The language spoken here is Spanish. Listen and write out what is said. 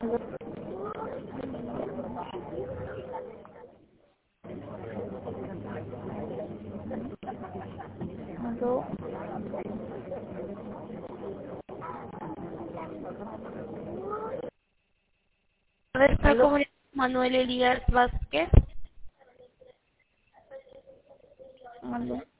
Aló. A ver, está Aló. como Manuel Elías Vázquez. Aló.